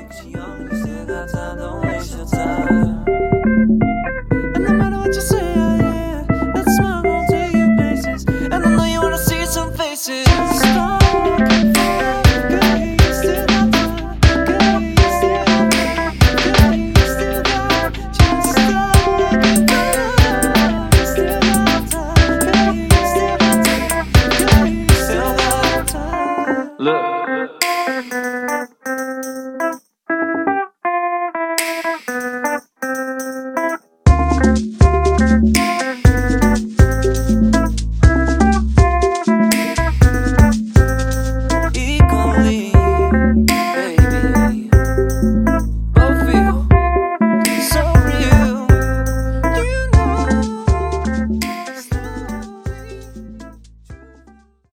She only still got time, don't waste your time. And no matter what you say, yeah, that smile gon' take you places. And I know you wanna see some faces. Stop looking for love, girl, you still got time. Girl, you still got time. Girl, you still got. Just stop looking for love, you still got time. Girl, you still got time. Girl, you still got time. Look.